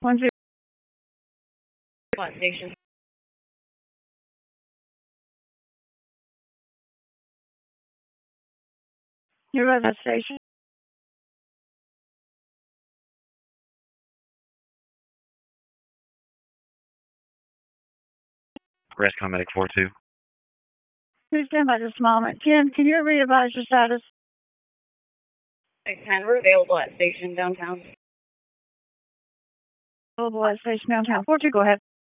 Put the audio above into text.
10 station. You're at that station. Rescue Medic 42. Please stand by this moment. Ken, can you re-advise your status? We're available at station downtown. Available at station downtown. 42, go ahead.